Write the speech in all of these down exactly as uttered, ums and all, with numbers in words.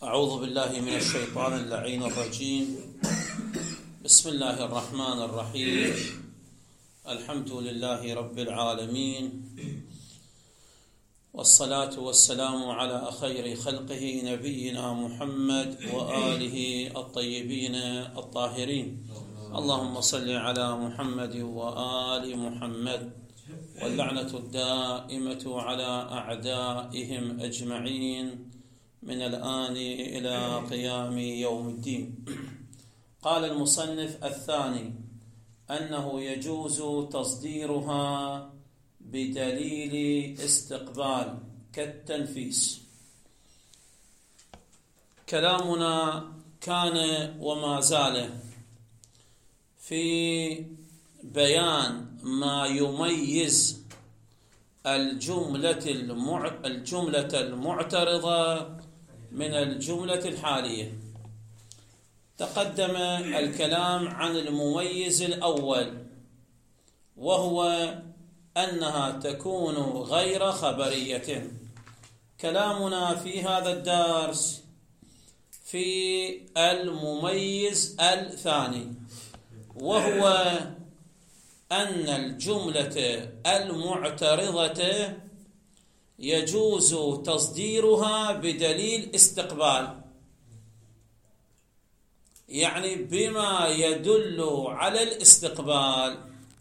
أعوذ بالله من الشيطان اللعين الرجيم. بسم الله الرحمن الرحيم. الحمد لله رب العالمين، والصلاة والسلام على خير خلقه نبينا محمد وآله الطيبين الطاهرين. اللهم صل على محمد وآل محمد، واللعنة الدائمة على أعدائهم أجمعين من الآن إلى قيام يوم الدين. قال المصنف الثاني أنه يجوز تصديرها بدليل استقبال كالتنفيس. كلامنا كان وما زال في بيان ما يميز الجملة الجملة المعترضة من الجملة الحالية. تقدم الكلام عن المميز الأول، وهو أنها تكون غير خبرية. كلامنا في هذا الدرس في المميز الثاني، وهو أن الجملة المعترضة يجوز تصديرها بدليل استقبال، يعني بما يدل على الاستقبال.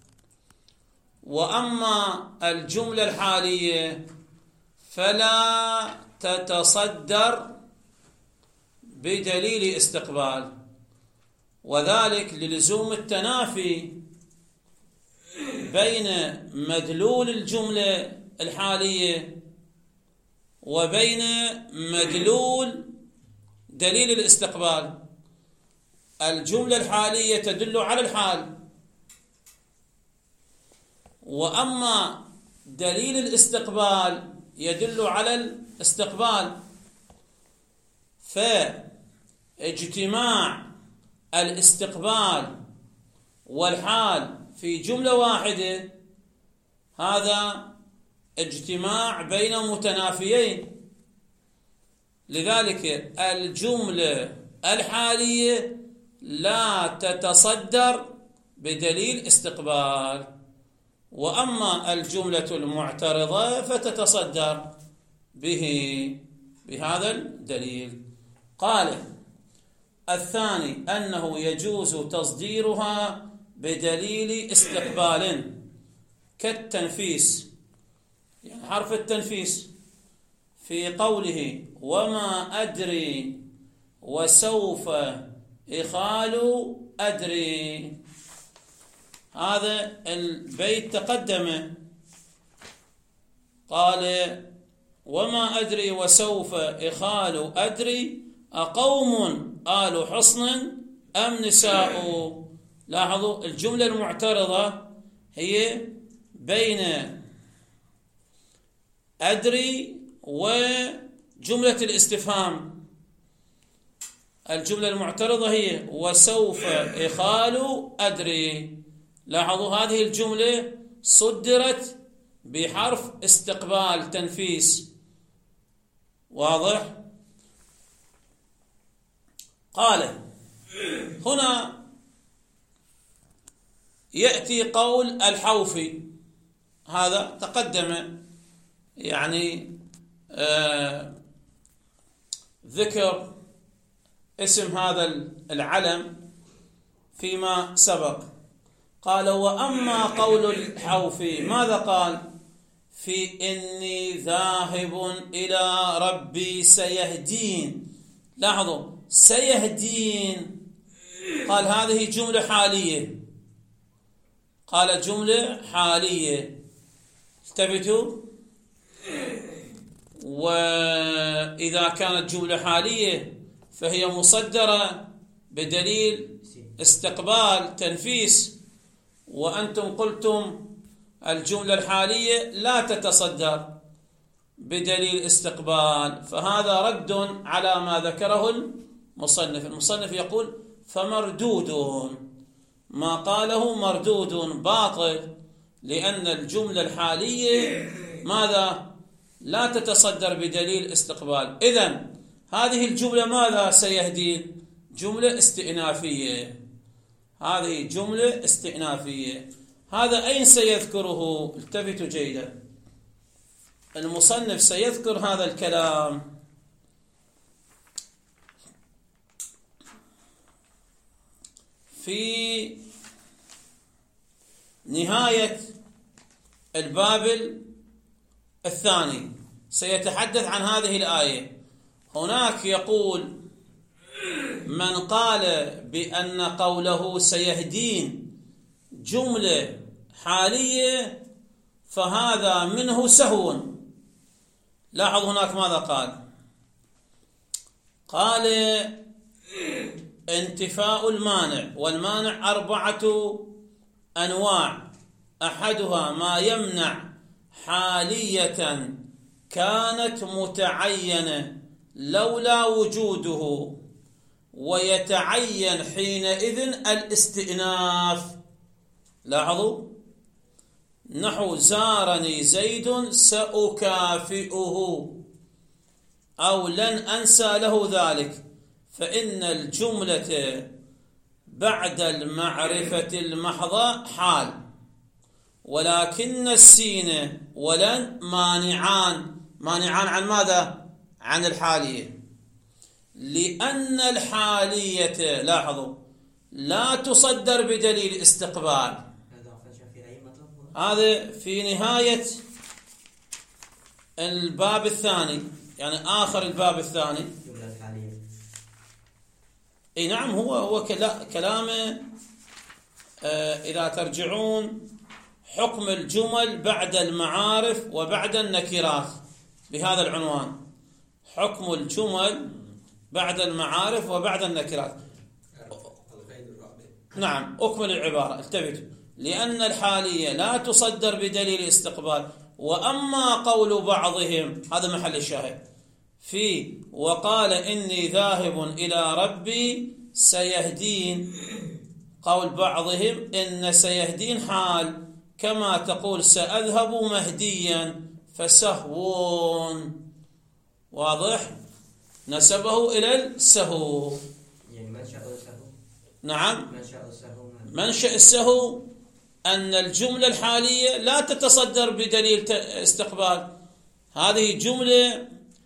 وأما الجملة الحالية فلا تتصدر بدليل استقبال، وذلك للزوم التنافي بين مدلول الجملة الحالية وبين مدلول دليل الاستقبال. الجملة الحالية تدل على الحال، وأما دليل الاستقبال يدل على الاستقبال. فاجتماع الاستقبال والحال في جملة واحدة هذا اجتماع بين متنافيين. لذلك الجملة الحالية لا تتصدر بدليل استقبال، وأما الجملة المعترضة فتتصدر به بهذا الدليل. قال الثاني أنه يجوز تصديرها بدليل استقبال كالتنفيس، يعني حرف التنفيس في قوله وما أدري وسوف إخال أدري. هذا البيت تقدم، قال وما أدري وسوف إخال أدري أقوم آل حصن أم نساء. لاحظوا الجملة المعترضة هي بين أدري وجملة الاستفهام. الجملة المعترضة هي وسوف إخال أدري. لاحظوا هذه الجملة صدرت بحرف استقبال تنفيس. واضح؟ قال هنا يأتي قول الحوفي، هذا تقدم يعني آه ذكر اسم هذا العلم فيما سبق. قال وأما قول الحوفي ماذا قال؟ في إني ذاهب إلى ربي سيهدين. لاحظوا سيهدين، قال هذه جملة حالية، قال جملة حالية. انتبهوا، وإذا كانت جملة حالية فهي مصدرة بدليل استقبال تنفيس، وأنتم قلتم الجملة الحالية لا تتصدر بدليل استقبال، فهذا رد على ما ذكره المصنف. المصنف يقول فمردود، ما قاله مردود باطل، لأن الجملة الحالية ماذا؟ لا تتصدر بدليل استقبال. إذن هذه الجملة ماذا سيهدين؟ جملة استئنافية، هذه جملة استئنافية. هذا أين سيذكره؟ التفتوا جيدا، المصنف سيذكر هذا الكلام في نهاية الباب الثاني، سيتحدث عن هذه الآية. هناك يقول: من قال بأن قوله سيهدين جملة حالية فهذا منه سهو. لاحظ هناك ماذا قال؟ قال: انتفاء المانع، والمانع أربعة أنواع، أحدها ما يمنع حالية كانت متعينة لولا وجوده، ويتعين حينئذ الاستئناف. لاحظوا، نحو زارني زيد سأكافئه، أو لن أنسى له ذلك، فإن الجملة بعد المعرفة المحضة حال، ولكن السين ولن مانعان. مانعان عن ماذا؟ عن الحالية، لأن الحالية لاحظوا لا تصدر بدليل استقبال. هذا في نهاية الباب الثاني، يعني آخر الباب الثاني. اي نعم، هو هو كلامه. آه إذا ترجعون حكم الجمل بعد المعارف وبعد النكرات، بهذا العنوان: حكم الجمل بعد المعارف وبعد النكرات. نعم، أكمل العبارة، التفتوا: لأن الحالية لا تصدر بدليل استقبال. وأما قول بعضهم، هذا محل الشاهد في وقال إني ذاهب إلى ربي سيهدين، قول بعضهم إن سيهدين حال، كما تقول سأذهب مهديا فسهون. واضح؟ نسبه إلى السهو. يعني منشأ السهو. نعم، منشأ السهو. منشأ السهو أن الجملة الحالية لا تتصدر بدليل استقبال. هذه جملة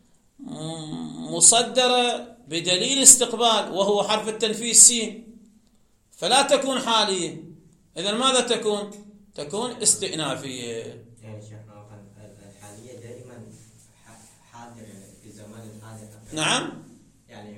مصدرة بدليل استقبال وهو حرف التنفيذ سين، فلا تكون حالية. إذن ماذا تكون؟ تكون استئنافية. يعني شيخنا الحالية دائما حاضر في الزمان الحاضر. نعم، يعني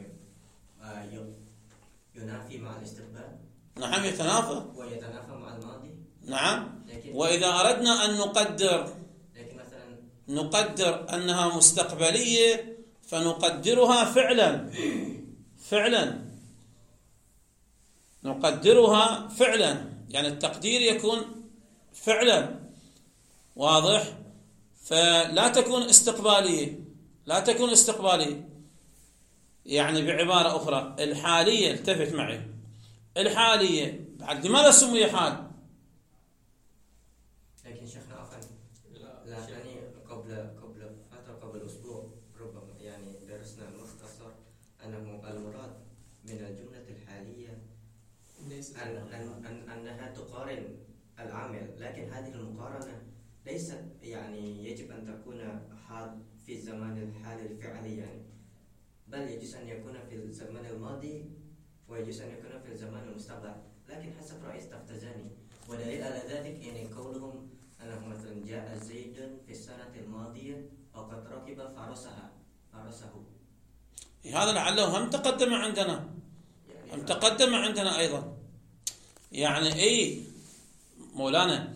ينافي مع الاستقبال. نعم، يتنافى ويتنافى مع الماضي. نعم. وإذا أردنا أن نقدر لكن مثلا نقدر أنها مستقبلية فنقدرها فعلا فعلا نقدرها فعلا، يعني التقدير يكون فعلا. واضح؟ فلا تكون استقبالية، لا تكون استقبالية. يعني بعبارة أخرى، الحالية، التفت معي، الحالية بعد لماذا سمي حال؟ لكن شيخنا عفوا، لا يعني قبل قبل فترة قبل أسبوع ربما يعني درسنا المختصر أنه المراد من الجملة الحالية أن أن أن أنها تقارن العامل، لكن هذه المقارنة ليست يعني يجب أن تكون حال في الزمان الحالي الفعلي يعني، بل يجوز أن يكون في الزمان الماضي ويجوز أن يكون في الزمان المستقبل، لكن حسب رأي التفتزاني. ودليل على ذلك يعني قولهم أنه مثلا جاء زيد في السنة الماضية وقد ركب فرسها فرسه. هذا لعله هم تقدم عندنا، يعني هم تقدم عندنا أيضا. يعني أي مولانا،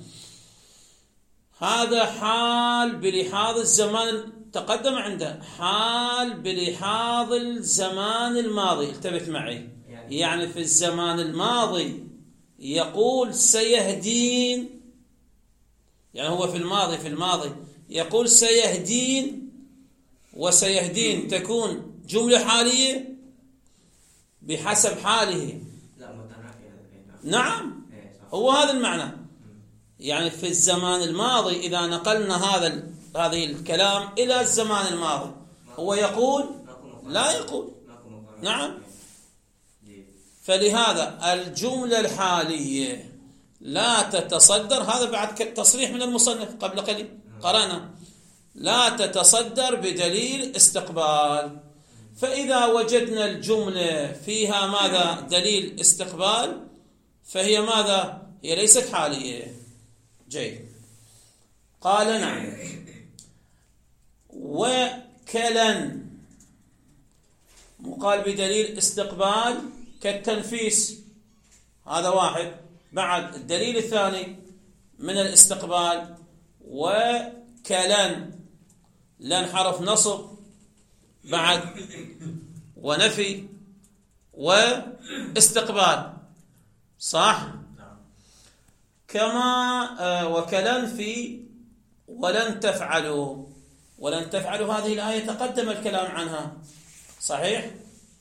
هذا حال بلحاظ الزمان، تقدم عنده حال بلحاظ الزمان الماضي. التفت معي، يعني, يعني في الزمان الماضي يقول سيهدين، يعني هو في الماضي في الماضي يقول سيهدين، وسيهدين تكون جملة حالية بحسب حاله. لا متنافية. نعم، هو هذا المعنى. يعني في الزمان الماضي إذا نقلنا هذا هذه الكلام إلى الزمان الماضي، هو يقول لا يقول. نعم. فلهذا الجملة الحالية لا تتصدر، هذا بعد تصريح من المصنف قبل قليل قرأنا، لا تتصدر بدليل استقبال. فإذا وجدنا الجملة فيها ماذا؟ دليل استقبال، فهي ماذا؟ هي ليست حالية. جيد. قال نعم. وكلا مقال بدليل استقبال كالتنفيس، هذا واحد. بعد الدليل الثاني من الاستقبال وكلن، لن حرف نصب، بعد ونفي واستقبال، صح؟ كما وكلن في ولن تفعلوا. ولن تفعلوا هذه الآية تقدم الكلام عنها، صحيح؟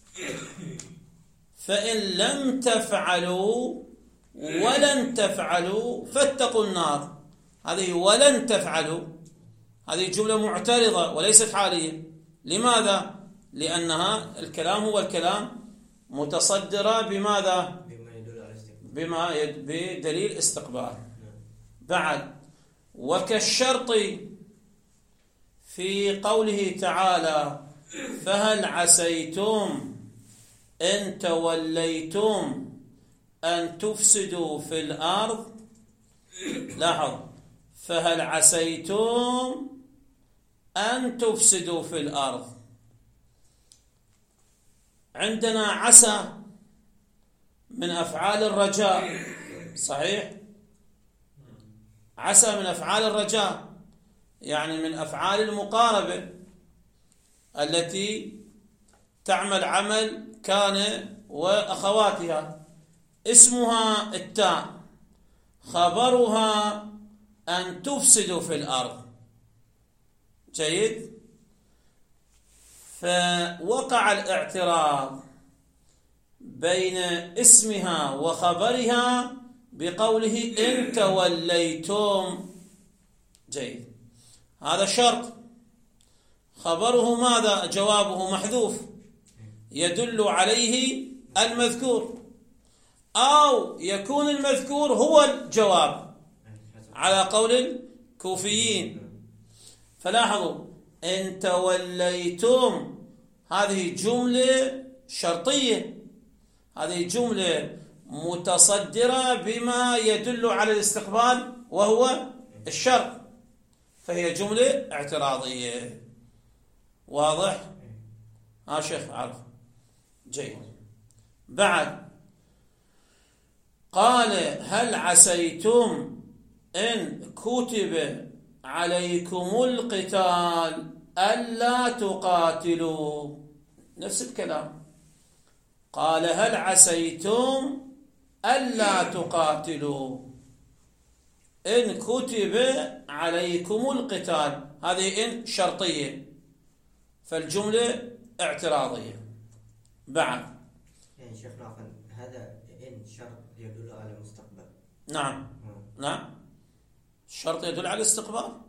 فإن لم تفعلوا ولن تفعلوا فاتقوا النار، هذه ولن تفعلوا هذه جملة معترضة وليست حالية. لماذا؟ لأنها الكلام هو الكلام متصدرة بماذا؟ بما يد... بدليل استقبال. بعد وكالشرط في قوله تعالى فهل عسيتم إن توليتم أن تفسدوا في الأرض. لاحظ، فهل عسيتم أن تفسدوا في الأرض. عندنا عسى من أفعال الرجاء، صحيح؟ عسى من أفعال الرجاء، يعني من أفعال المقاربة التي تعمل عمل كان وأخواتها. اسمها التاء، خبرها أن تفسدوا في الأرض. جيد. فوقع الاعتراض بين اسمها وخبرها بقوله إن توليتم. جيد. هذا شرط، خبره ماذا؟ جوابه محذوف يدل عليه المذكور، أو يكون المذكور هو الجواب على قول الكوفيين. فلاحظوا إن توليتم هذه جملة شرطية، هذه جملة متصدرة بما يدل على الاستقبال وهو الشرط، فهي جملة اعتراضية. واضح؟ ها شيخ عرف. جيد. بعد قال هل عسيتم إن كتب عليكم القتال ألا تقاتلوا. نفس الكلام، قال هل عسيتم ألا تقاتلوا إن كتب عليكم القتال، هذه إن شرطية، فالجملة اعتراضية. بعد يعني شيخنا هذا إن شرط يدل على المستقبل. نعم. م. نعم، الشرط يدل على الاستقبال.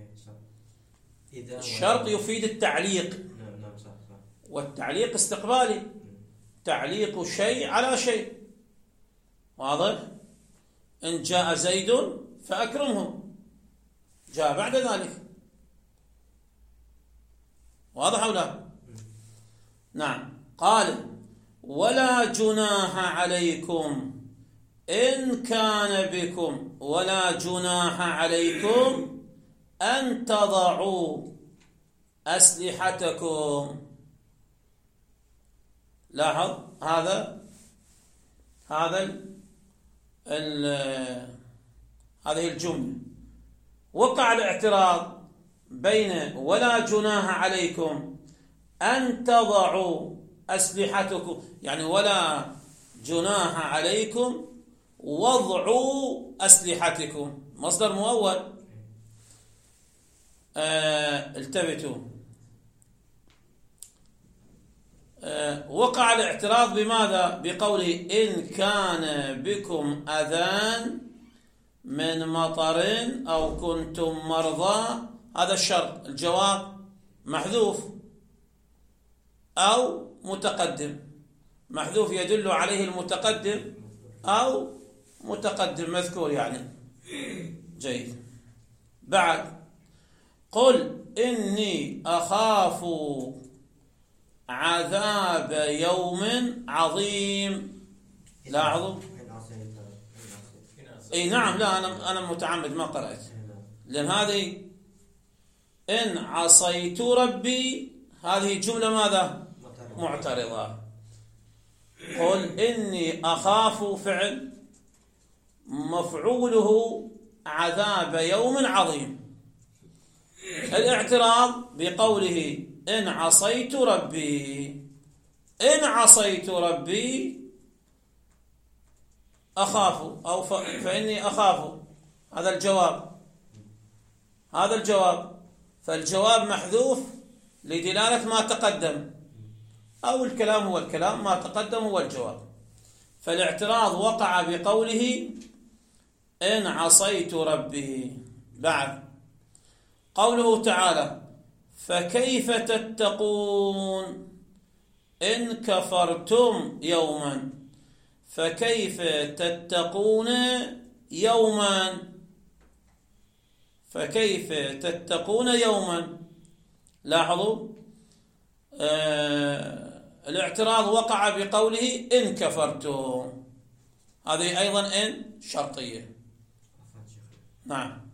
الشرط يفيد التعليق. نعم نعم صح صح. والتعليق استقبالي، تعليق شيء على شيء. واضح؟ إن جاء زيد فأكرمه، جاء بعد ذلك. واضح أو لا؟ نعم. قال ولا جناح عليكم إن كان بكم، ولا جناح عليكم أن تضعوا أسلحتكم. لاحظ هذا هذا ال ال هذه الجملة وقع الاعتراض بين ولا جناح عليكم أن تضعوا أسلحتكم، يعني ولا جناح عليكم وضعوا أسلحتكم، مصدر مؤول. آه التفتوا. آه وقع الاعتراض بماذا؟ بقوله إن كان بكم أذان من مطر أو كنتم مرضى، هذا الشرط، الجواب محذوف. أو متقدم. محذوف يدل عليه المتقدم أو متقدم مذكور يعني. جيد. بعد قل إني أخاف عذاب يوم عظيم. لاحظوا. اي نعم، لا انا انا متعمد ما قرأت، لأن هذه إن عصيت ربي هذه جملة ماذا؟ معترضة. قل إني أخاف فعل مفعوله عذاب يوم عظيم. الاعتراض بقوله إن عصيت ربي، إن عصيت ربي أخاف أو فإني أخاف، هذا الجواب، هذا الجواب. فالجواب محذوف لدلالة ما تقدم، أو الكلام هو الكلام، ما تقدم هو الجواب. فالاعتراض وقع بقوله إن عصيت ربي. بعد قوله تعالى فكيف تتقون إن كفرتم يوما، فكيف تتقون يوما، فكيف تتقون يوما. لاحظوا آه الاعتراض وقع بقوله إن كفرتم، هذه أيضا إن شرطية. نعم.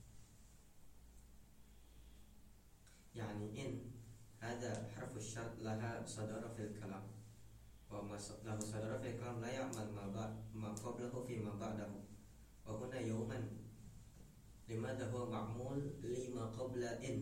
يعني إن هذا حرف الشرط لها صدر في الكلام، وما له صدر في الكلام لا يعمل ما بعد ما قبله فيما بعده. وهنا يوما لماذا هو معمول لما قبل إن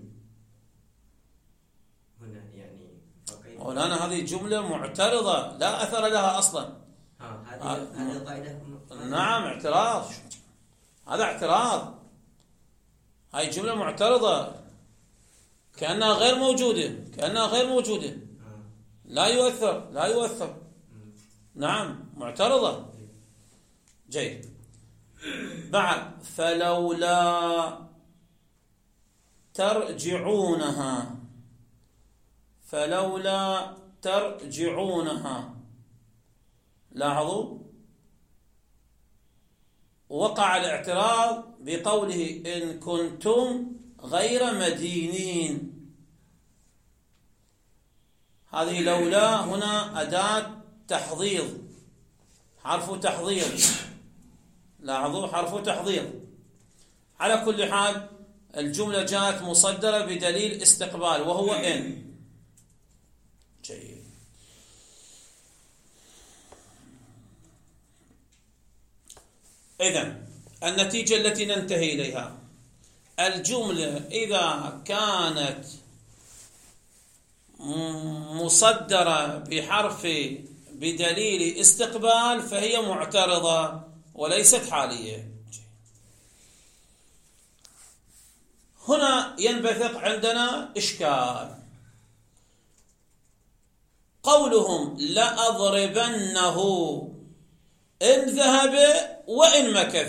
هنا؟ يعني مولانا هذه جملة معترضة لا أثر لها أصلا. ها هذه هذه القاعدة. نعم اعتراض، هذا اعتراض، هاي جملة معترضة كأنها غير موجودة، كأنها غير موجودة، لا يؤثر، لا يؤثر. نعم معترضة. جيد. بعد فلولا ترجعونها، فلولا ترجعونها. لاحظوا وقع الاعتراض بقوله إن كنتم غير مدينين. هذه لولا هنا أداة تحضيض، حرف تحضيض. لاحظوا حرف تحضيض. على كل حال الجملة جاءت مصدرة بدليل استقبال وهو إن. جيد. إذن النتيجة التي ننتهي إليها، الجملة إذا كانت مصدرة بحرف بدليل استقبال فهي معترضة وليست حالية. هنا ينبثق عندنا إشكال. قولهم لأضربنه إن ذهب وإن مكث،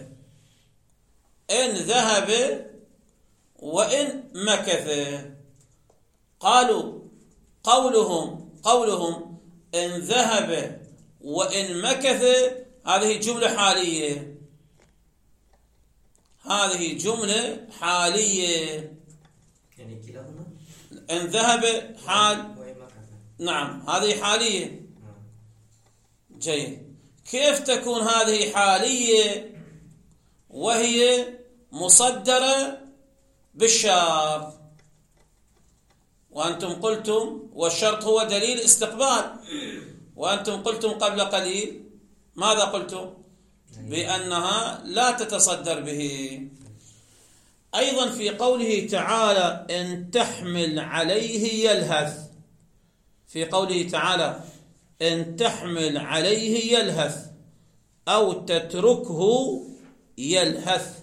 إن ذهب وإن مكث. قالوا قولهم قولهم إن ذهب وإن مكث هذه جملة حالية، هذه جملة حالية. يعني كلاهما إن ذهب حال، نعم هذه حالية. جيد. كيف تكون هذه حالية وهي مصدرة بالشرط؟ وأنتم قلتم والشرط هو دليل استقبال، وأنتم قلتم قبل قليل ماذا قلتم؟ بأنها لا تتصدر به. أيضا في قوله تعالى إن تحمل عليه يلهث، في قوله تعالى إن تحمل عليه يلهث أو تتركه يلهث.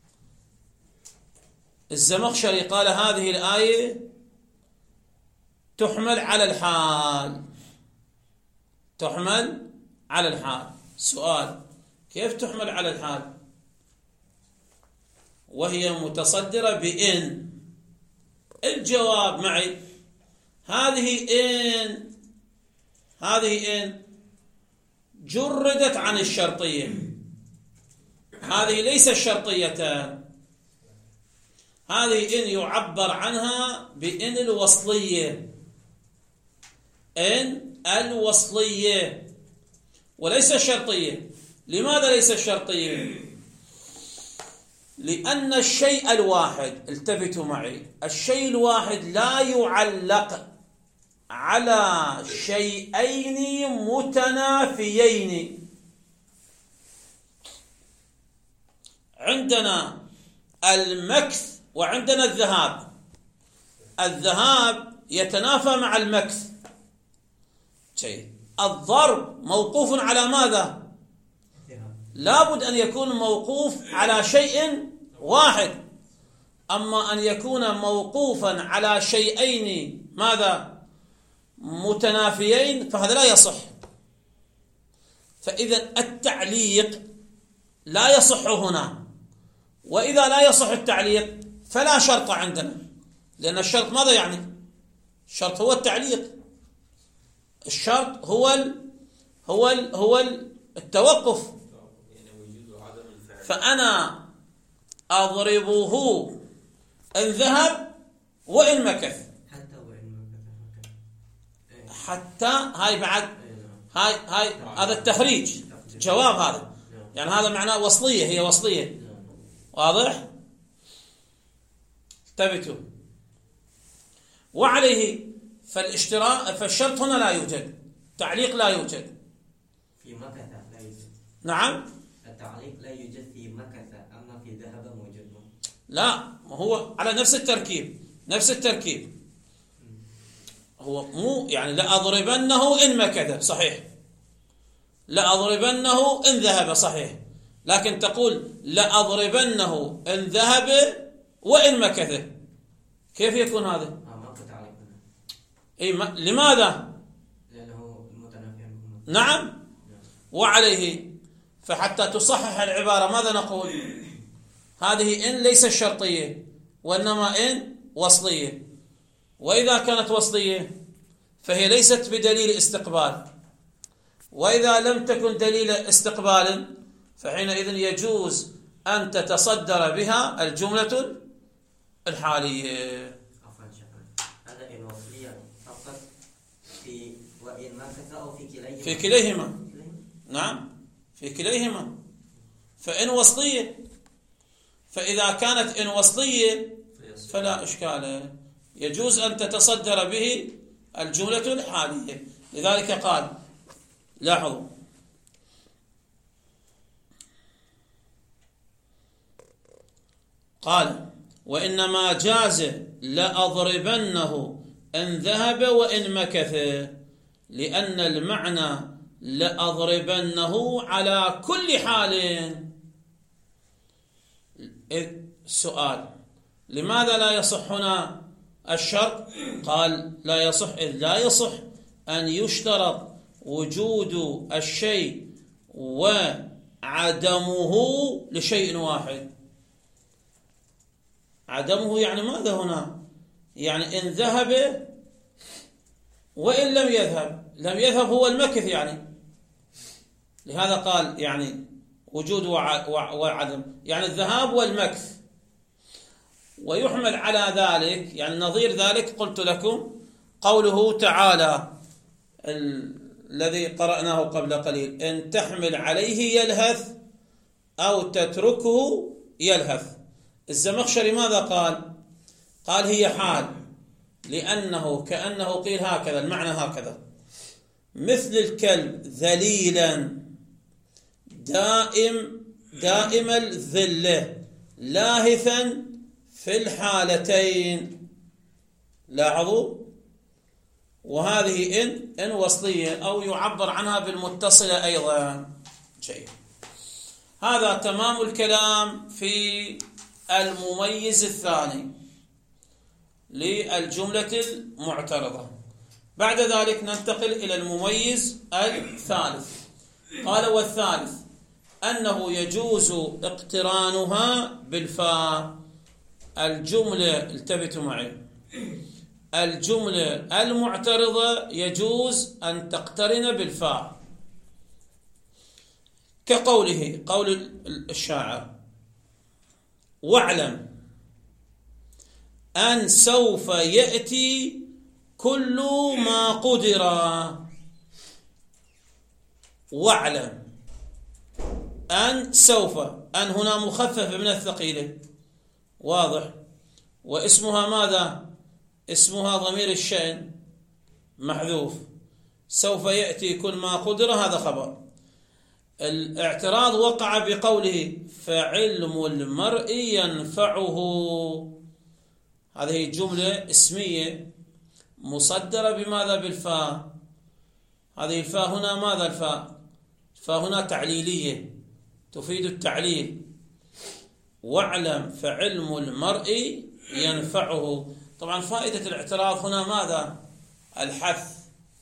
الزمخشري قال هذه الآية تحمل على الحال، تحمل على الحال. سؤال: كيف تحمل على الحال وهي متصدرة بإن؟ الجواب معي: هذه إن هذه إن جردت عن الشرطية، هذه ليس الشرطيتان، هذه إن يعبر عنها بإن الوصلية، إن الوصلية وليس الشرطية. لماذا ليس الشرطية؟ لأن الشيء الواحد، التفتوا معي، الشيء الواحد لا يعلق على شيئين متنافيين. عندنا المكث وعندنا الذهاب. الذهاب يتنافى مع المكث. شيء الضرب موقوف على ماذا؟ لابد أن يكون موقوف على شيء واحد. أما أن يكون موقوفا على شيئين ماذا؟ متنافيين، فهذا لا يصح. فإذا التعليق لا يصح هنا، وإذا لا يصح التعليق فلا شرط عندنا، لأن الشرط ماذا يعني؟ الشرط هو التعليق، الشرط هو ال هو ال هو ال التوقف. فأنا أضربه إن ذهب وإن مكث، حتى وإن مكث، حتى هاي بعد هاي هاي هذا التخريج جواب هذا، يعني هذا معناه وصلية، هي وصلية. واضح؟ انتبهوا. وعليه فالاشتراء فالشرط هنا لا يوجد، تعليق لا يوجد في مكث لا يوجد. نعم، التعليق لا يوجد في مكث، أما في ذهب موجود. لا، هو على نفس التركيب، نفس التركيب. هو مو يعني لأضربنه إن مكث، صحيح، لأضربنه إن ذهب، صحيح، لكن تقول لأضربنه إن ذهب وإن مكث، كيف يكون هذا؟ ما كنت عليك. إيه ما... لماذا؟ لأنه متنافي. نعم. وعليه فحتى تصحح العبارة ماذا نقول؟ هذه إن ليس الشرطية، وإنما إن وصلية. وإذا كانت وصلية فهي ليست بدليل استقبال، وإذا لم تكن دليل استقبال فحينئذ يجوز أن تتصدر بها الجملة الحالية. عفوا شكرا. هذا إن وصلية فقط في وإن مكث أو في كليهما؟ في كليهما. نعم، في كليهما. فإن وصلية، فإذا كانت إن وصلية فلا إشكال، يجوز أن تتصدر به الجملة الحالية. لذلك قال، لاحظوا، قال وإنما جاز لأضربنه إن ذهب وإن مكث، لأن المعنى لأضربنه على كل حال. السؤال لماذا لا يصح هنا الشرط؟ قال لا يصح إذ لا يصح أن يشترط وجود الشيء وعدمه لشيء واحد. عدمه يعني ماذا هنا؟ يعني إن ذهب وإن لم يذهب. لم يذهب هو المكث يعني، لهذا قال يعني وجود وعدم، يعني الذهاب والمكث. ويحمل على ذلك يعني نظير ذلك قلت لكم قوله تعالى الذي قرأناه قبل قليل، إن تحمل عليه يلهث أو تتركه يلهث. الزمخشري ماذا قال؟ قال هي حال، لأنه كأنه قيل هكذا، المعنى هكذا: مثل الكلب ذليلا دائم دائم الذلة لاهثا في الحالتين. لاحظوا، وهذه إن إن وصلية أو يعبر عنها بالمتصلة أيضا. شيء هذا تمام الكلام في المميز الثاني للجملة المعترضة. بعد ذلك ننتقل إلى المميز الثالث. قال والثالث أنه يجوز اقترانها بالفاء. الجملة التفتوا معي، الجملة المعترضة يجوز أن تقترن بالفاء، كقوله قول الشاعر: واعلم أن سوف يأتي كل ما قدر. واعلم أن سوف، أن هنا مخففة من الثقيلة، واضح، واسمها ماذا؟ اسمها ضمير الشأن محذوف. سوف يأتي كل ما قدر هذا خبر. الاعتراض وقع بقوله فعلم المرء ينفعه. هذه جملة اسمية مصدرة بماذا؟ بالفاء. هذه الفاء هنا ماذا؟ الفاء الفاء هنا تعليلية تفيد التعليل. واعلم فعلم المرء ينفعه. طبعا فائدة الاعتراض هنا ماذا؟ الحث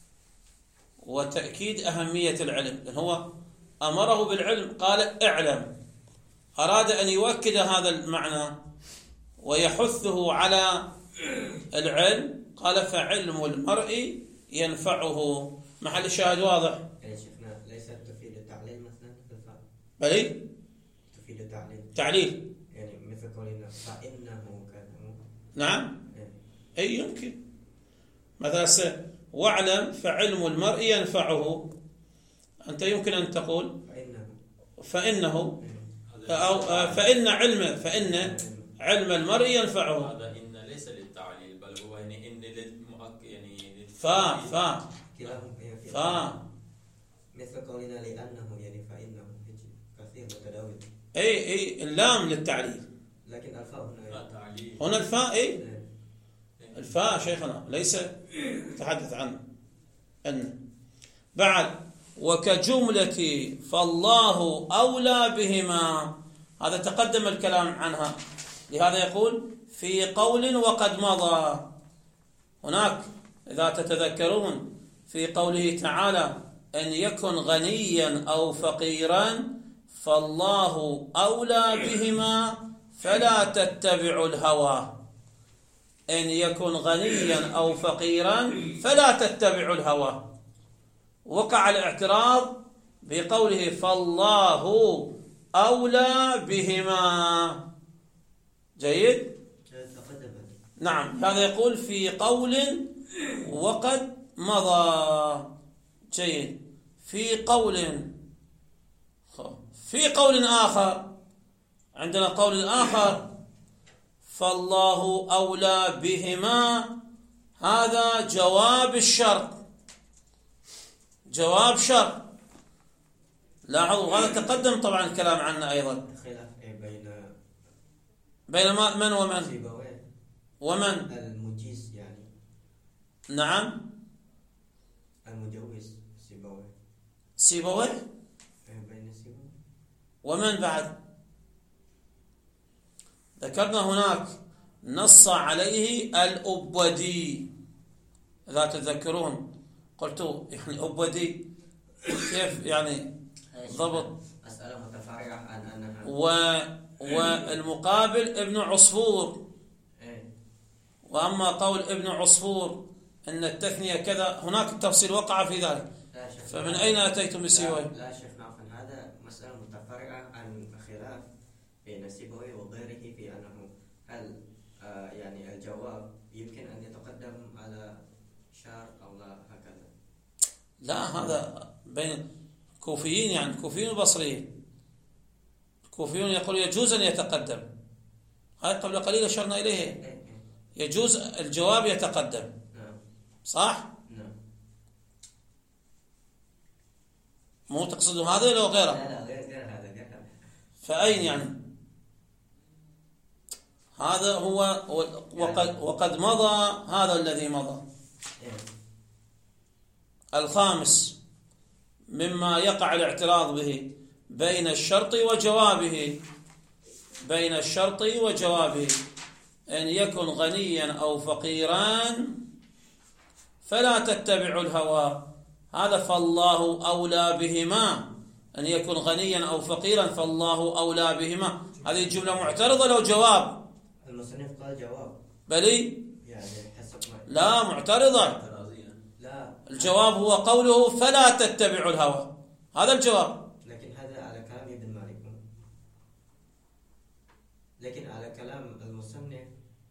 وتأكيد أهمية العلم، لأن هو أمره بالعلم، قال اعلم، أراد أن يؤكد هذا المعنى ويحثه على العلم، قال فعلم المرء ينفعه. محل الشاهد واضح؟ يعني شيخنا ليست تفيد التعليل مثلا بالفاء، بل تفيد التعليل تعليل، يعني مثل قولنا فإنه كذا. نعم أي يمكن مثلا واعلم فعلم المرء ينفعه، أنت يمكن أن تقول فإنه فإنه أو فإن علم فإن علم المرء ينفعه. هذا إن ليس للتعليل بل هو يعني إن للمؤك يعني فا فا فا مثل قولنا لأنه يعني فإنه كثير متداول. أي أي اللام للتعليل، لكن الفاء هنا تعليل. هنا الفاء أي الفاء شيخنا ليس تحدث عنه. أن بعد وكجملة فالله أولى بهما، هذا تقدم الكلام عنها، لهذا يقول في قول وقد مضى. هناك إذا تتذكرون في قوله تعالى أن يكن غنيا أو فقيرا فالله أولى بهما فلا تتبعوا الهوى. أن يكن غنيا أو فقيرا فلا تتبعوا الهوى. وقع الاعتراض بقوله فالله أولى بهما. جيد؟ نعم، هذا يقول في قول وقد مضى. جيد. في قول في قول آخر، عندنا قول آخر فالله أولى بهما، هذا جواب الشرط، جواب شرط. لاحظوا هذا تقدم طبعا الكلام عنه أيضا. خلاف بين بين من ومن سيبويه ومن المجيز يعني. نعم المجوز سيبويه سيبويه بين سيبويه ومن بعد. ذكرنا هناك نص عليه الأبودي إذا تذكرون، قلت يعني أبودي كيف يعني ضبط. مسألة متفرعة عن أنها و والمقابل ابن عصفور. وأما قول ابن عصفور أن التثنية كذا، هناك التفصيل وقع في ذلك. فمن أين أتيتم بسيبويه؟ لا شيخ نعفن، هذا مسألة متفرعة عن خلاف بين سيبويه وغيره في أنه هل آه يعني الجواب يمكن أن يتقدم على شار أو لا هكذا. لا، هذا بين كوفيين، يعني كوفيين وبصريين. الكوفيون يقول يجوز أن يتقدم، هاي قبل قليل أشرنا إليه، يجوز الجواب يتقدم. صح؟ نعم. مو تقصدوا هذا لو غيره؟ لا لا غير غير هذا غير هذا. فأين يعني؟ هذا هو وقد, وقد مضى، هذا الذي مضى. الخامس مما يقع الاعتراض به بين الشرط وجوابه، بين الشرط وجوابه أن يكن غنيا أو فقيرا فلا تتبعوا الهوى. هذا فالله أولى بهما، أن يكن غنيا أو فقيرا فالله أولى بهما. هذه الجملة معترضة لو جواب. المصنف قال جواب بلي يعني حسب ما لا معترضا. لا، الجواب هو قوله فلا تتبعوا الهوى، هذا الجواب. لكن هذا على كلام ابن مالك، لكن على كلام المصنف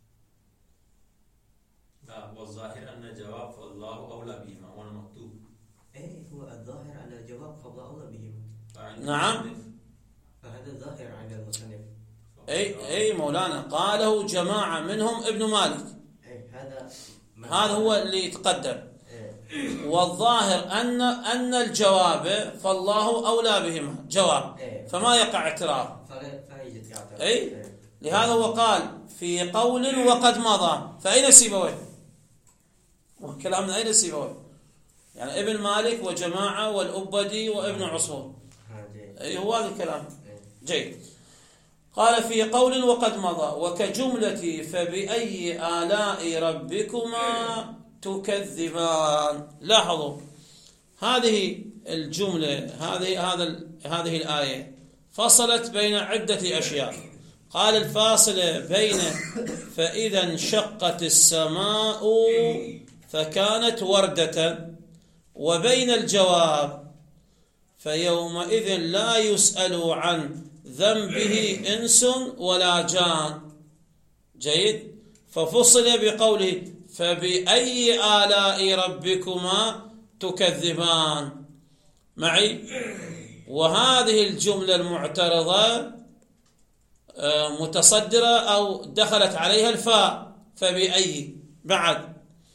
لا، والظاهر أن الجواب فالله أولى بهما، هو المكتوب. ايه، هو الظاهر على الجواب فالله أولى بهما. نعم، فهذا الظاهر عند المصنف. اي اي مولانا، قاله جماعة منهم ابن مالك، ايه، هذا هذا هو اللي يتقدم. إيه. والظاهر أن أن الجواب فالله أولى بهما جواب، إيه. فما يقع اعتراض. فلا فايجة اعتراض. أي إيه. لهذا هو قال في قول وقد مضى. فأين سيبويه؟ وكلام من أين سيبويه؟ يعني ابن مالك وجماعة والأبدي وابن عصفور. أي هو هذا الكلام. جيد. قال في قول وقد مضى وكجملة فبأي آلاء ربكما تكذبان. لاحظوا هذه الجملة، هذه هذا هذه الآية فصلت بين عدة أشياء. قال الفاصلة بين فإذا انشقت السماء فكانت وردة، وبين الجواب فيومئذ لا يسأل عن ذنبه إنس ولا جان. جيد. ففصل بقوله فبأي آلاء ربكما تكذبان معي. وهذه الجملة المعترضة متصدرة أو دخلت عليها الفاء، فبأي بعد.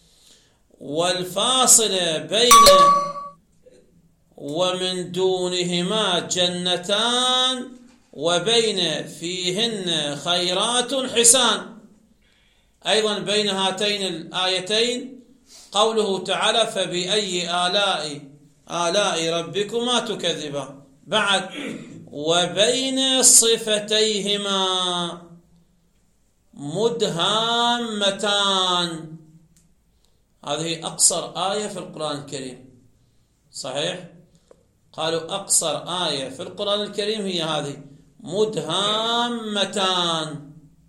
والفاصلة بين ومن دونهما جنتان وبين فيهن خيرات حسان، أيضا بين هاتين الآيتين قوله تعالى فبأي آلاء آلاء ربكما تكذبان. بعد وبين صفتيهما مدهامتان، هذه أقصر آية في القرآن الكريم. صحيح؟ قالوا أقصر آية في القرآن الكريم هي هذه مدهامتان.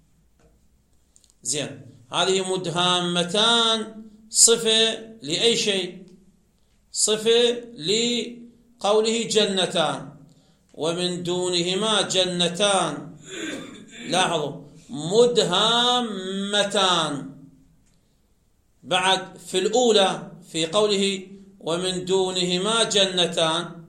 زين، هذه مدهامتان صفة لأي شيء؟ صفة لقوله جنتان ومن دونهما جنتان. لاحظوا مدهامتان. بعد في الأولى في قوله ومن دونهما جنتان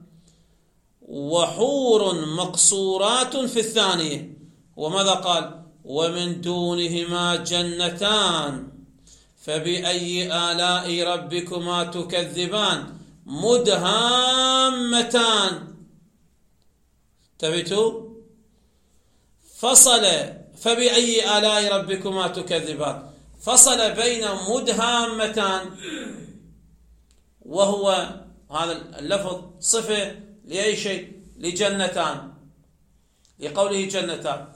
وحور مقصورات في الثانية، وماذا قال؟ ومن دونهما جنتان فبأي آلاء ربكما تكذبان مدهامتان. تبتوا فصل فبأي آلاء ربكما تكذبان، فصل بين مدهامتان وهو هذا اللفظ صفة لأي شيء؟ لجنتان، لقوله جنتان.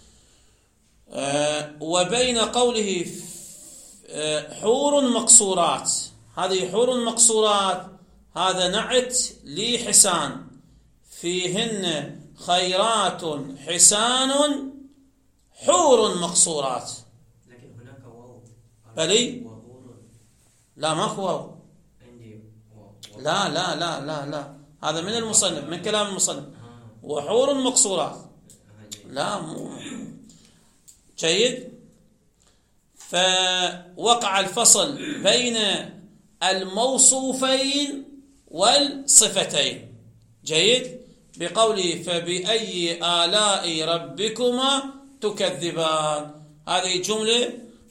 آه وبين قوله آه حور مقصورات، هذه حور مقصورات هذا نعت لحسان، فيهن خيرات حسان حور مقصورات. لكن هناك واو. بلي لا ماكو واو. عندي واو. لا لا لا لا لا، هذا من المصنف، من كلام المصنف. وحور مقصورات لا مو جيد. فوقع الفصل بين الموصوفين والصفتين. جيد. بقوله فبأي آلاء ربكما تكذبان، هذه جملة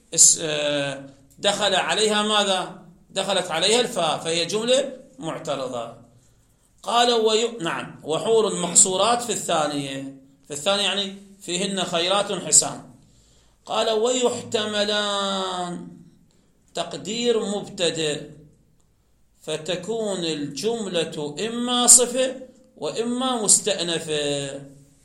دخل عليها ماذا؟ دخلت عليها الفاء، فهي جملة معترضة. قال وي... نعم وحور مقصورات في الثانية، في الثانية يعني فيهن خيرات حسان. قال ويحتملان تقدير مبتدئ، فتكون الجملة إما صفة وإما مستأنفة.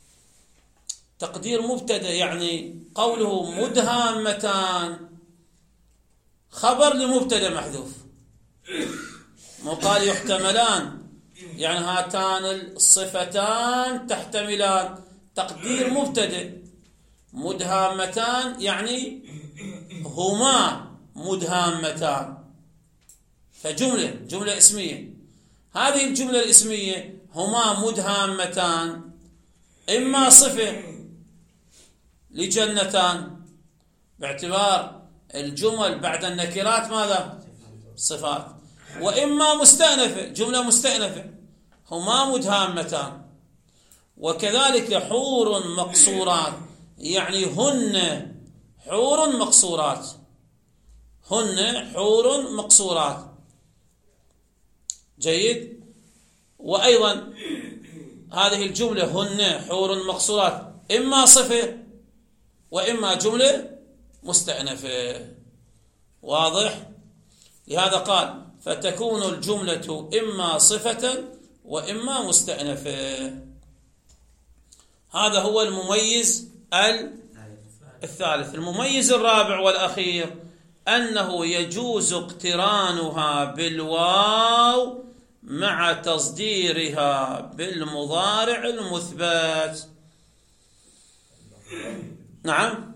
تقدير مبتدئ يعني قوله مدهامتان خبر لمبتدأ محذوف، مو قال يحتملان يعني هاتان الصفتان تحتملان. تقدير مبتدئ. مدهامتان يعني هما مدهامتان، فجملة جملة اسمية. هذه الجملة الاسمية هما مدهامتان، إما صفة لجنتان باعتبار الجمل بعد النكرات ماذا؟ صفات، وإما مستأنفة جملة مستأنفة، هما مدهامتان. وكذلك حور مقصورات، يعني هن حور مقصورات، هن حور مقصورات. جيد. وأيضا هذه الجملة هن حور مقصورات إما صفة وإما جملة مستأنفة. واضح؟ لهذا قال فتكون الجملة إما صفة وإما مستأنفة. هذا هو المميز الثالث. المميز الرابع والأخير أنه يجوز اقترانها بالواو مع تصديرها بالمضارع المثبت. نعم.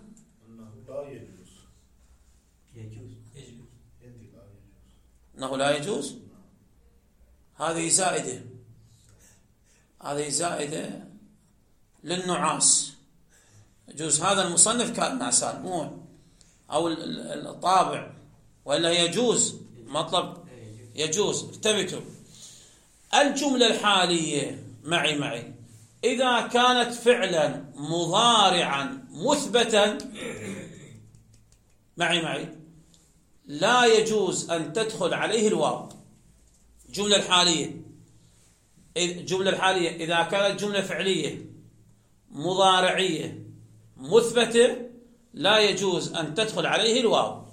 أنه لا يجوز. هذه زائدة، هذه زائدة للنعاس. يجوز هذا المصنف كان نعسان مو أو الطابع، وإلا يجوز مطلب يجوز. ارتبطوا. الجملة الحالية معي معي إذا كانت فعلا مضارعا مثبتا معي معي لا يجوز أن تدخل عليه الواو. الجملة الحالية الجملة الحالية إذا كانت جملة فعلية مضارعية مثبتة لا يجوز أن تدخل عليه الواو.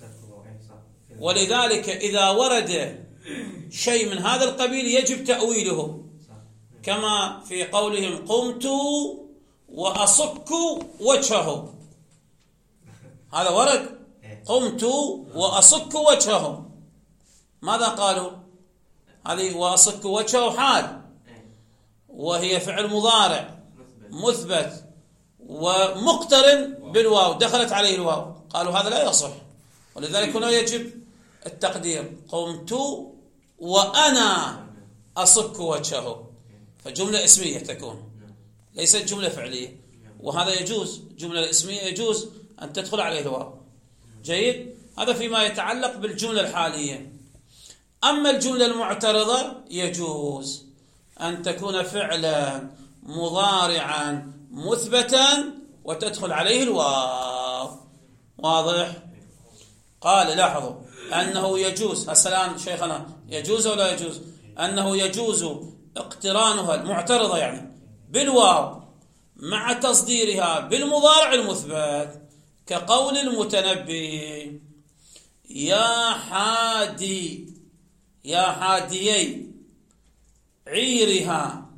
ولذلك إذا ورد شيء من هذا القبيل يجب تأويله، كما في قولهم قمت وأصك وجهه. هذا ورد، قمت وأصك وجهه. ماذا قالوا؟ هذه وأصك وجهه حال، وهي فعل مضارع مثبت ومقترن بالواو، دخلت عليه الواو. قالوا هذا لا يصح، ولذلك هنا يجب التقدير قمت وأنا أصك وجهه، فجملة اسمية تكون ليست جملة فعلية، وهذا يجوز. جملة اسمية يجوز أن تدخل عليه الواو. جيد. هذا فيما يتعلق بالجملة الحالية. أما الجملة المعترضة يجوز أن تكون فعلا مضارعا مثبتا وتدخل عليه الواو. واضح؟ قال لاحظوا أنه يجوز السلام شيخنا يجوز ولا يجوز؟ أنه يجوز اقترانها المعترضة يعني بالواو مع تصديرها بالمضارع المثبت، كقول المتنبي يا حادي يا حاديي عيرها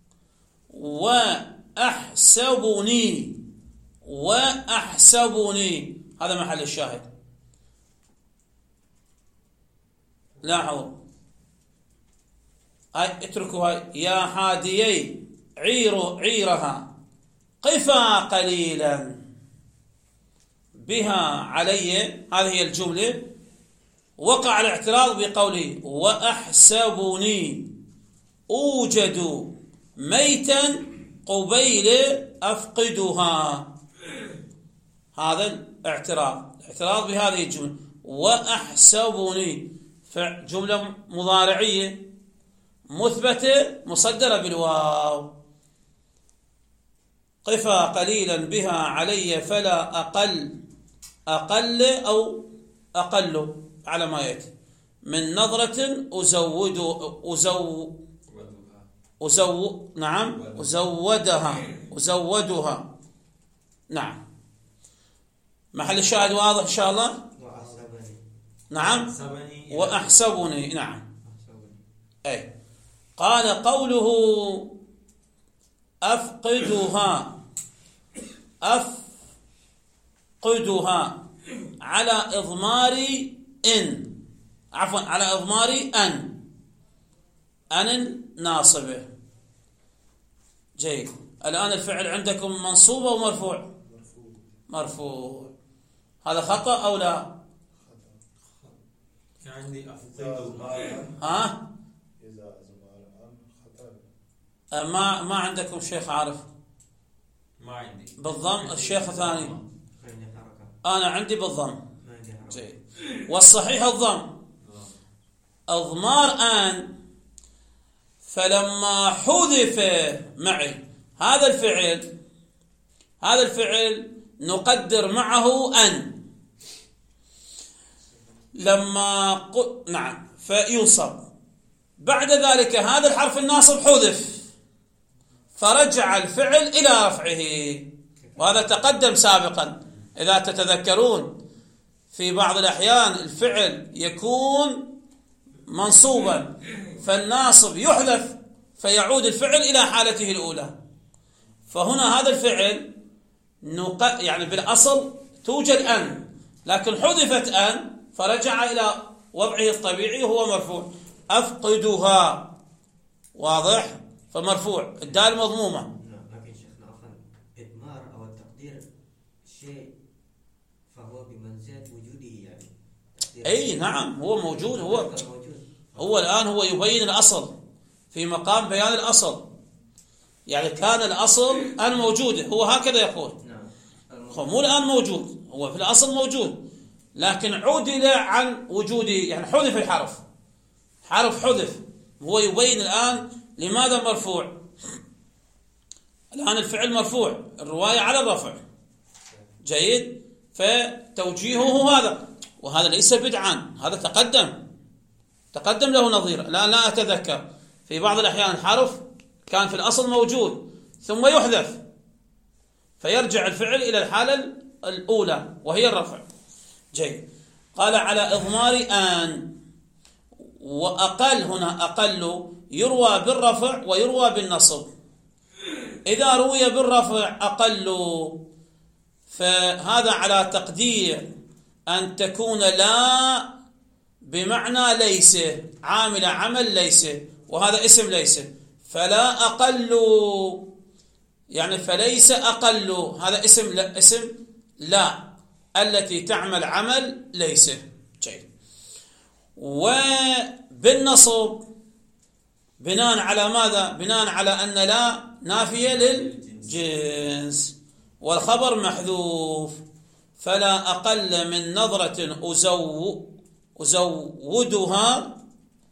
وأحسبني وأحسبني. هذا محل الشاهد. لاحظوا اتركوا يا حاديي عير عيرها قفا قليلا بها علي. هذه هي الجملة. وقع الاعتراض بقوله وأحسبني أوجد ميتا قبيل أفقدها. هذا الاعتراض الاعتراض بهذه الجملة وأحسبني جملة مضارعية مثبتة مصدرة بالواو. قفا قليلا بها علي فلا أقل أقل أو أقل على ما يأتي من نظرة أزود أزو أزو نعم أزودها أزودها. نعم محل الشاهد واضح إن شاء الله. نعم وأحسبني. نعم أي قال قوله أفقدها أفقدها على إضمار إن عفوا على إضمار أن أن ناصبه. جيد. الآن الفعل عندكم منصوب أو مرفوع؟ مرفوع. هذا خطأ أو لا؟ عندي أفضل ها إذا أزمار أم خطر. أه ما ما عندكم شيخ عارف ما عندي بالضم. الشيخ الثاني عندي حركة. أنا عندي بالضم. ما عندي حركة. زين. والصحيح الضم. أضمار أن، فلما حذف معي هذا الفعل، هذا الفعل نقدر معه أن، لما ق... نعم فينصب. بعد ذلك هذا الحرف الناصب حذف فرجع الفعل إلى رفعه، وهذا تقدم سابقا. إذا تتذكرون في بعض الأحيان الفعل يكون منصوبا فالناصب يحذف فيعود الفعل إلى حالته الأولى. فهنا هذا الفعل نق... يعني بالأصل توجد أن، لكن حذفت أن فرجع إلى وضعه الطبيعي وهو مرفوع. أفقدها، واضح؟ فمرفوع، الدال مضمومة. نعم، لكن شيخنا عفوا، إضمار أو التقدير شيء فهو بمنزلة وجوده يعني. أي نعم، هو موجود. هو موجود. هو الآن هو يبين الأصل في مقام بيان الأصل. يعني كان الأصل أن موجودة، هو هكذا يقول. نعم. هو مو الآن موجود، هو في الأصل موجود، لكن عدل عن وجوده، يعني حذف الحرف، حرف حذف. هو يبين الآن لماذا مرفوع. الآن الفعل مرفوع، الرواية على الرفع. جيد. فتوجيهه هذا، وهذا ليس بدعا، هذا تقدم تقدم له نظير. لا لا أتذكر في بعض الأحيان حرف كان في الأصل موجود ثم يحذف فيرجع الفعل إلى الحالة الأولى وهي الرفع. جيد. قال على إضمار آن، وأقل هنا أقل يروى بالرفع ويروى بالنصب. إذا روي بالرفع أقل فهذا على تقدير أن تكون لا بمعنى ليس، عامل عمل ليس، وهذا اسم ليس، فلا أقل يعني فليس أقل، هذا اسم لا، اسم لا التي تعمل عمل ليس. جيد. وبالنصب بناء على ماذا؟ بناء على أن لا نافية للجنس والخبر محذوف، فلا أقل من نظرة أزو أزودها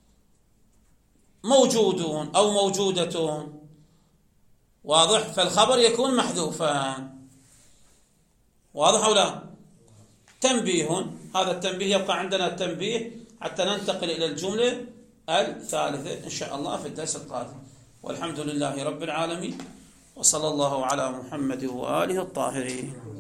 موجودون أو موجودة. واضح؟ فالخبر يكون محذوفا. واضح أو لا؟ تنبيه، هذا التنبيه يبقى عندنا التنبيه حتى ننتقل إلى الجملة الثالثة إن شاء الله في الدرس القادم. والحمد لله رب العالمين، وصلى الله على محمد وآله الطاهرين.